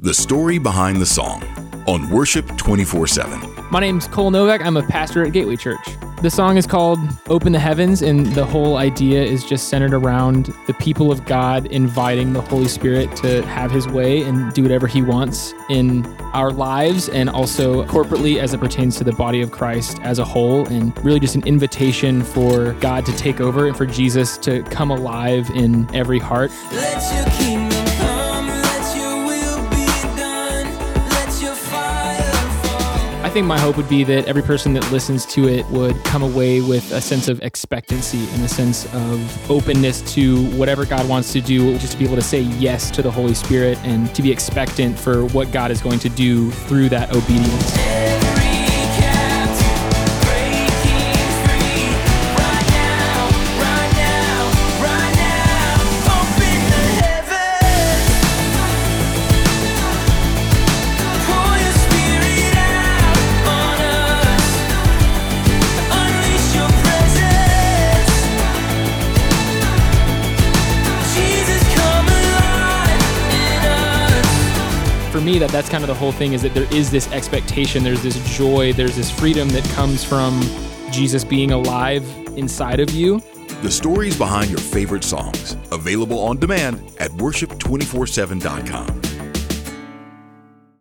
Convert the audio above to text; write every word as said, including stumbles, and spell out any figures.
The story behind the song on Worship twenty-four seven. My name's Cole Novak. I'm a pastor at Gateway Church. The song is called Open the Heavens, and the whole idea is just centered around the people of God inviting the Holy Spirit to have his way and do whatever he wants in our lives, and also corporately as it pertains to the body of Christ as a whole, and really just an invitation for God to take over and for Jesus to come alive in every heart. Let your kingdom come, let your will be done, let your fire fall. I think my hope would be that every person that listens to it would come away with a sense of expectancy and a sense of openness to whatever God wants to do, just to be able to say yes to the Holy Spirit and to be expectant for what God is going to do through that obedience. Every captive breaking free, right now, right now, right now. Open the heavens, pour your spirit out on us, unleash your presence. Jesus, come alive in us. For me, that that's kind of the whole thing, is that there is this expectation, there's this joy, there's this freedom that comes from Jesus being alive inside of you. The stories behind your favorite songs, available on demand at worship two four seven dot com.